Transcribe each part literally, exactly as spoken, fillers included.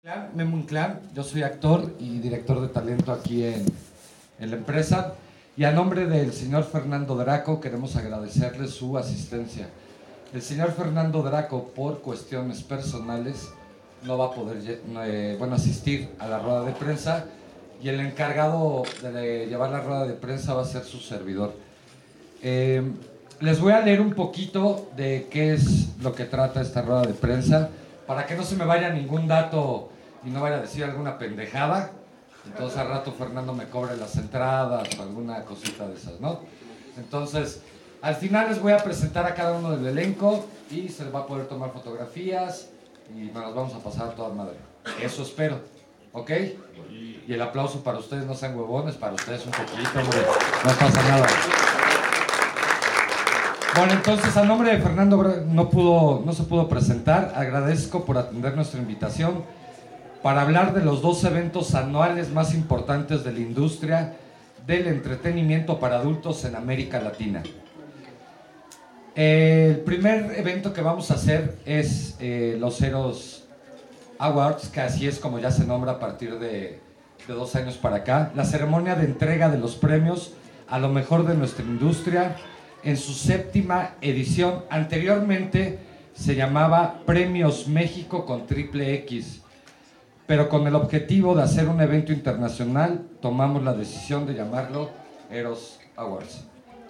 Inclán, Memo Inclán, yo soy actor y director de talento aquí en, en la empresa, y a nombre del señor Fernando Draco queremos agradecerle su asistencia. El señor Fernando Draco, por cuestiones personales, no va a poder eh, bueno, asistir a la rueda de prensa, y el encargado de llevar la rueda de prensa va a ser su servidor. Eh, les voy a leer un poquito de qué es lo que trata esta rueda de prensa, para que no se me vaya ningún dato y no vaya a decir alguna pendejada. Entonces al rato Fernando me cobre las entradas o alguna cosita de esas, ¿no? Entonces, al final les voy a presentar a cada uno del elenco y se les va a poder tomar fotografías y nos las vamos a pasar a toda madre. Eso espero, ¿ok? Y el aplauso para ustedes, no sean huevones, para ustedes un poquito, hombre, no pasa nada. Bueno, entonces, a nombre de Fernando, no, pudo, no se pudo presentar. Agradezco por atender nuestra invitación para hablar de los dos eventos anuales más importantes de la industria del entretenimiento para adultos en América Latina. El primer evento que vamos a hacer es eh, los Eros Awards, que así es como ya se nombra a partir de, de dos años para acá. La ceremonia de entrega de los premios a lo mejor de nuestra industria en su séptima edición. Anteriormente se llamaba Premios México con triple X, pero con el objetivo de hacer un evento internacional tomamos la decisión de llamarlo Eros Awards.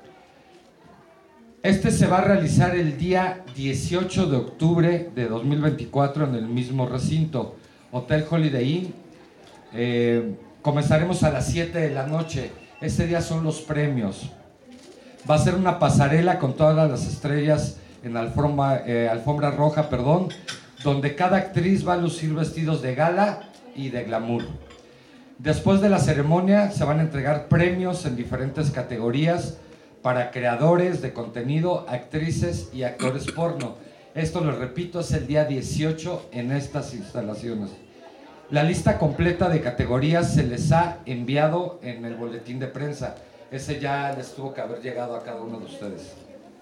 Este se va a realizar el día dieciocho de octubre de dos mil veinticuatro en el mismo recinto, Hotel Holiday Inn. Eh, comenzaremos a las siete de la noche. Ese día son los premios. Va a ser una pasarela con todas las estrellas en alfombra, eh, alfombra roja, perdón, donde cada actriz va a lucir vestidos de gala y de glamour. Después de la ceremonia se van a entregar premios en diferentes categorías para creadores de contenido, actrices y actores porno. Esto, lo repito, es el día dieciocho en estas instalaciones. La lista completa de categorías se les ha enviado en el boletín de prensa. Ese ya les tuvo que haber llegado a cada uno de ustedes.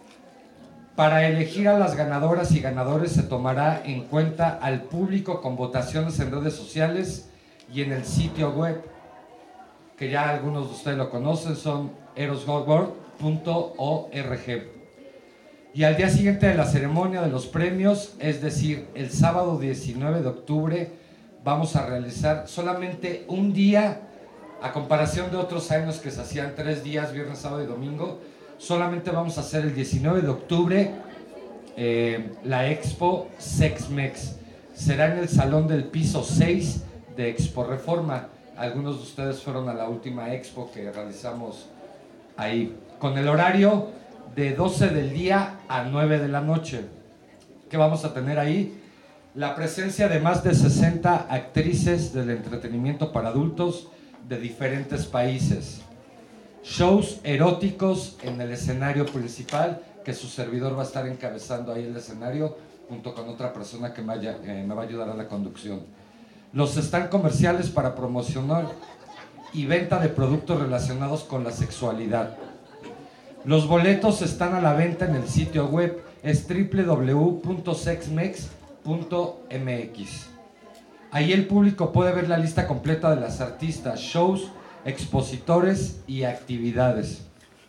Para elegir a las ganadoras y ganadores se tomará en cuenta al público con votaciones en redes sociales y en el sitio web, que ya algunos de ustedes lo conocen, son eros award punto org. Y al día siguiente de la ceremonia de los premios, es decir, el sábado diecinueve de octubre, vamos a realizar solamente un día. A comparación de otros años que se hacían tres días, viernes, sábado y domingo, solamente vamos a hacer el diecinueve de octubre eh, la Expo Sex-Mex. Será en el salón del piso seis de Expo Reforma. Algunos de ustedes fueron a la última expo que realizamos ahí, con el horario de doce del día a nueve de la noche. ¿Qué vamos a tener ahí? La presencia de más de sesenta actrices del entretenimiento para adultos de diferentes países, shows eróticos en el escenario principal, que su servidor va a estar encabezando ahí el escenario junto con otra persona que me, haya, eh, me va a ayudar a la conducción, los stands comerciales para promocionar y venta de productos relacionados con la sexualidad. Los boletos están a la venta en el sitio web, es doble u doble u doble u punto sexmex punto m x. Ahí el público puede ver la lista completa de las artistas, shows, expositores y actividades.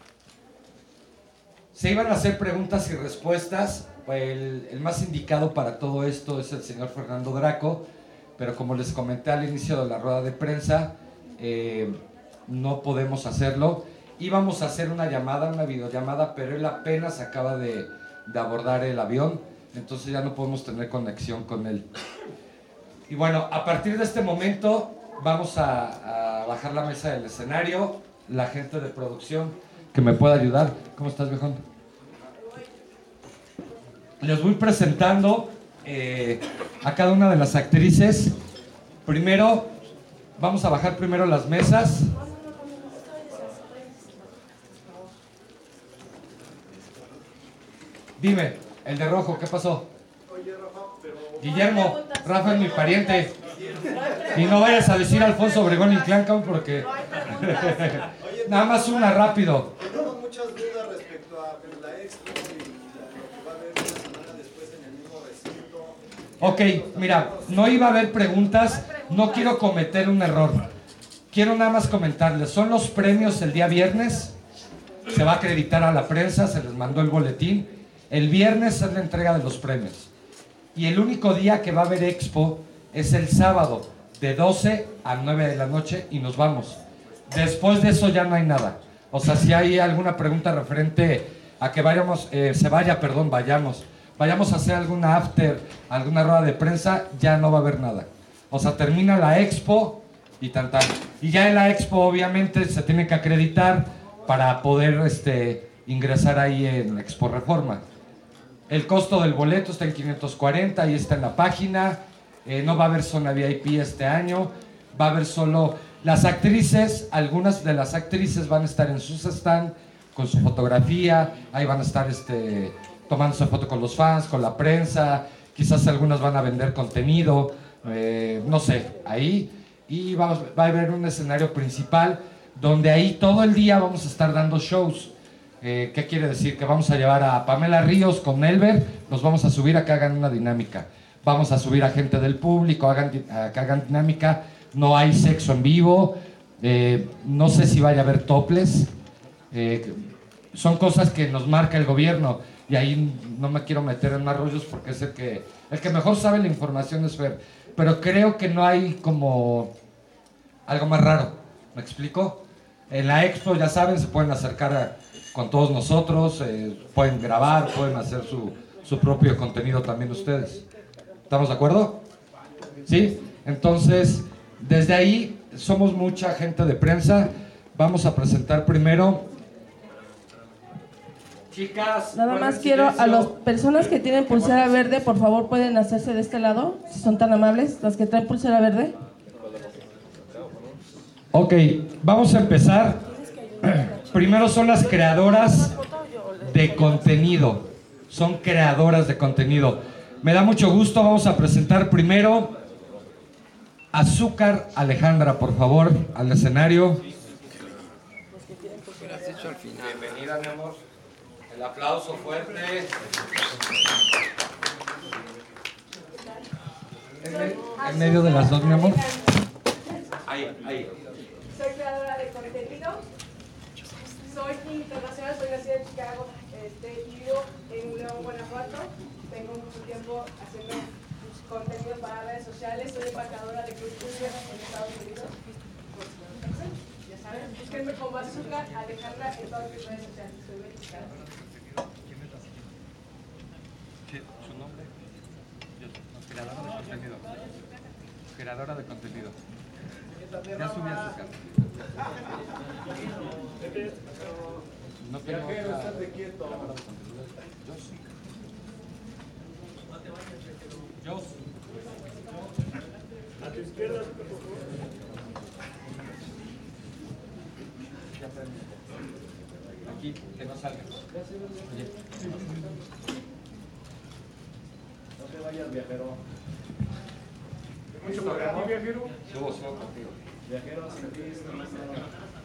Se iban a hacer preguntas y respuestas. El, el más indicado para todo esto es el señor Fernando Draco, pero como les comenté al inicio de la rueda de prensa, eh, no podemos hacerlo. Íbamos a hacer una llamada, una videollamada, pero él apenas acaba de, de abordar el avión, entonces ya no podemos tener conexión con él. Y bueno, a partir de este momento vamos a, a bajar la mesa del escenario. La gente de producción que me pueda ayudar. ¿Cómo estás, viejón? Les voy presentando eh, a cada una de las actrices. Primero, vamos a bajar primero las mesas. Dime, el de rojo, ¿qué pasó? Guillermo, Rafa es mi pariente. Y no vayas a decir Alfonso Obregón Inclán, porque nada más una rápido. Tenemos muchas dudas respecto a la expo y la, lo que va a haber una semana después en el mismo recinto. Ok, mira, no iba a haber preguntas, no quiero cometer un error. Quiero nada más comentarles, son los premios el día viernes, se va a acreditar a la prensa, se les mandó el boletín. El viernes es la entrega de los premios. Y el único día que va a haber expo es el sábado, de doce a nueve de la noche, y nos vamos. Después de eso ya no hay nada. O sea, si hay alguna pregunta referente a que vayamos, eh, se vaya, perdón, vayamos, vayamos a hacer alguna after, alguna rueda de prensa, ya no va a haber nada. O sea, termina la expo y tan tan. Y ya en la expo obviamente se tiene que acreditar para poder este, ingresar ahí en Expo Reforma. El costo del boleto está en quinientos cuarenta, ahí está en la página. Eh, no va a haber zona V I P este año, va a haber solo las actrices, algunas de las actrices van a estar en sus stand con su fotografía, ahí van a estar este, tomándose foto con los fans, con la prensa, quizás algunas van a vender contenido, eh, no sé, ahí. Y vamos, va a haber un escenario principal donde ahí todo el día vamos a estar dando shows. Eh, ¿Qué quiere decir? Que vamos a llevar a Pamela Ríos con Elber, nos vamos a subir a que hagan una dinámica. Vamos a subir a gente del público, hagan, a que hagan dinámica. No hay sexo en vivo, eh, no sé si vaya a haber toples. Eh, son cosas que nos marca el gobierno y ahí no me quiero meter en más rollos porque es el que, el que mejor sabe la información es Fer. Pero creo que no hay como algo más raro, ¿me explico? En la expo, ya saben, se pueden acercar a, con todos nosotros, eh, pueden grabar, pueden hacer su, su propio contenido también ustedes. ¿Estamos de acuerdo? ¿Sí? Entonces, desde ahí somos mucha gente de prensa. Vamos a presentar primero. Chicas. Nada más quiero a las personas que tienen pulsera verde, por favor, pueden hacerse de este lado, si son tan amables, las que traen pulsera verde. Ok, vamos a empezar. Primero son las creadoras de contenido. Son creadoras de contenido. Me da mucho gusto, vamos a presentar primero Azúcar Alejandra, por favor, al escenario. Bienvenida, mi amor. El aplauso fuerte. En, en medio de las dos, mi amor. Ahí, ahí. Soy creadora de contenido. Soy internacional, soy nacida en Chicago este, y vivo en León, Guanajuato. Tengo mucho tiempo haciendo contenido para redes sociales. Soy embajadora de cultura en Estados Unidos. Ya saben, búsquenme como Azúcar Alejandra en todas mis redes sociales. Soy mexicana. ¿Su nombre? Creadora de contenido. Creadora de contenido. Ya subí Azúcar. No tengo Viajero, estate quieto. Yo sí. Yo sí. A tu izquierda, por favor. Aquí, que no salga. Oye. No te vayas, viajero. Mucho programa, viajero. Subo, subo contigo. Viajero, sin ti, sin más nada.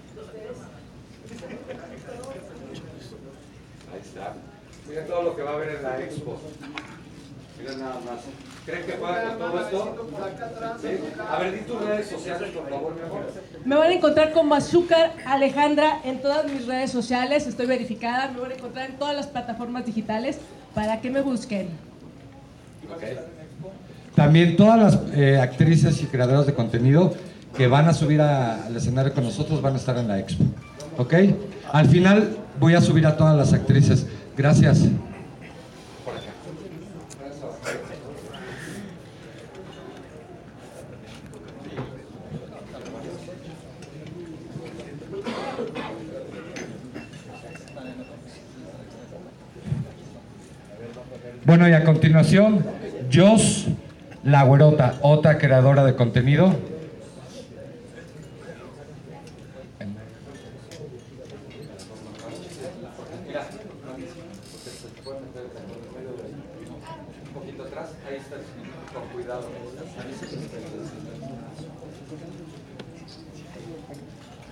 Ahí está. Miren todo lo que va a haber en la expo. Miren nada más. ¿Creen que puedan con todo esto? ¿Sí? A ver, di tus redes sociales, por favor, mi amor. Me van a encontrar como Azúcar Alejandra en todas mis redes sociales, estoy verificada, me van a encontrar en todas las plataformas digitales para que me busquen. Okay. También todas las eh, actrices y creadoras de contenido que van a subir a, al escenario con nosotros van a estar en la expo. ¿Ok? Al final voy a subir a todas las actrices. Gracias. Por acá. Bueno, y a continuación, Jos La Güerota, otra creadora de contenido. Un poquito atrás, ahí está, con cuidado.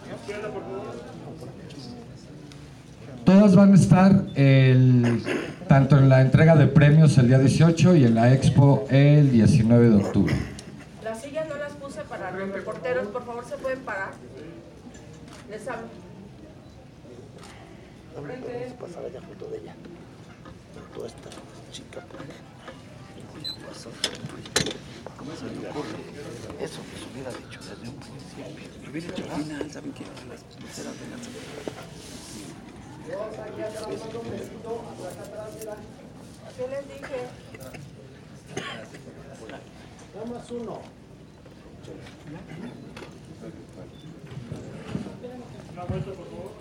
Todas van a estar el tanto en la entrega de premios el día dieciocho y en la expo el diecinueve de octubre. Las sillas no las puse para los reporteros, por favor se pueden parar. Les hablo. Frente. Pasar allá junto de ella. Toda esta chica. Ya pasó. ¿Cómo se me ocurre? Eso se hubiera dicho desde un principio. Lo hubiera dicho al final, ¿saben qué? Las pulseras de las... ¿Qué les dije? Nada más uno. Una vuelta, por favor.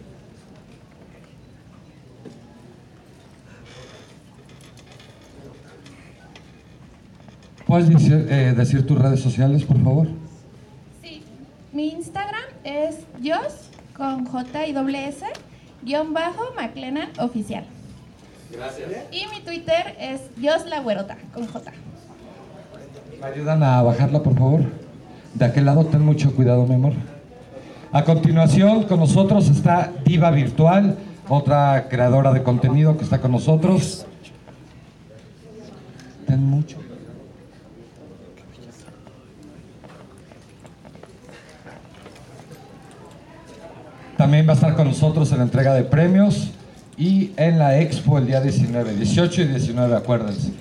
¿Puedes decir, eh, decir tus redes sociales, por favor? Sí, mi Instagram es Jos con J y doble S guión bajo McLennan oficial. Gracias. Y mi Twitter es Jos la Güerota con J. ¿Me ayudan a bajarla, por favor? De aquel lado, ten mucho cuidado, mi amor. A continuación, con nosotros está Diva Virtual, otra creadora de contenido que está con nosotros. Ten mucho. También va a estar con nosotros en la entrega de premios y en la expo el día diecinueve, dieciocho y diecinueve, acuérdense.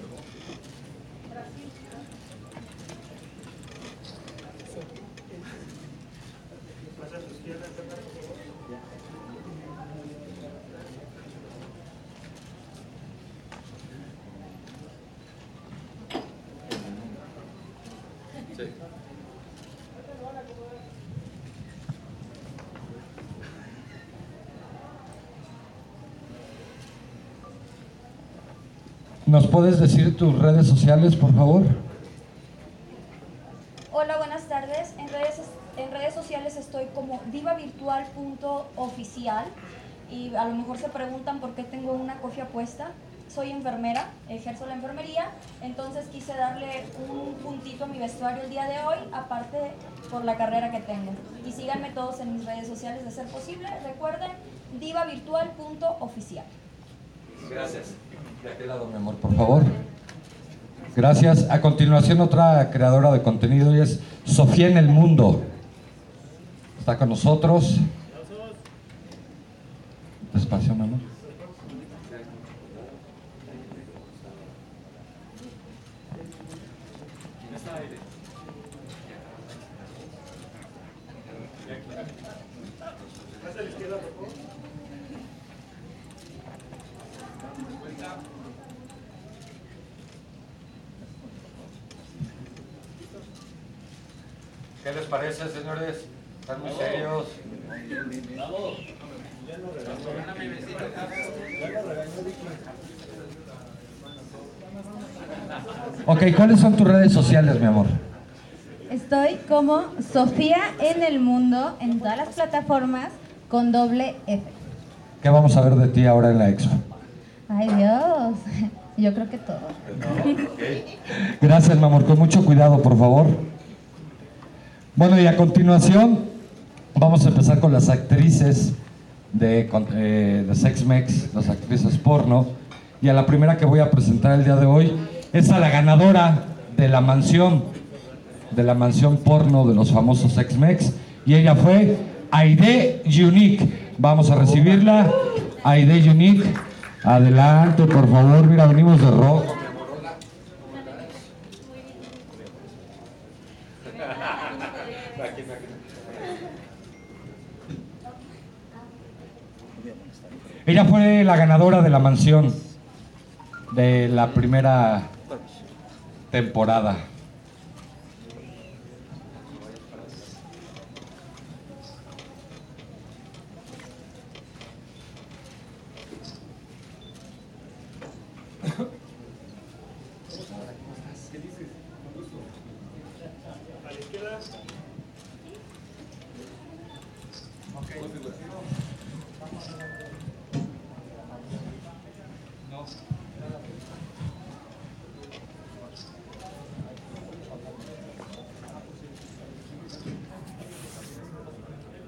¿Nos puedes decir tus redes sociales, por favor? Hola, buenas tardes. En redes, en redes sociales estoy como diva virtual punto oficial y a lo mejor se preguntan por qué tengo una cofia puesta. Soy enfermera, ejerzo la enfermería, entonces quise darle un puntito a mi vestuario el día de hoy, aparte por la carrera que tengo. Y síganme todos en mis redes sociales de ser posible. Recuerden, diva virtual punto oficial. Gracias. De aquel lado, mi amor, por favor. Gracias. A continuación, otra creadora de contenido y es Sofía en el Mundo. Está con nosotros. Despacio, mi amor. ¿Qué les parece, señores? Están muy serios. Ok, ¿cuáles son tus redes sociales, mi amor? Estoy como Sofía en el Mundo en todas las plataformas con doble F. ¿Qué vamos a ver de ti ahora en la expo? Ay, Dios. Yo creo que todo. Gracias, mi amor. Con mucho cuidado, por favor. Bueno, y a continuación vamos a empezar con las actrices de, eh, de Sex-Mex, las actrices porno. Y a la primera que voy a presentar el día de hoy es a la ganadora de la mansión, de la mansión porno de los famosos Sex-Mex. Y ella fue Aide Unique. Vamos a recibirla. Aide Unique, adelante, por favor. Mira, venimos de rojo. Ella fue la ganadora de la mansión de la primera temporada.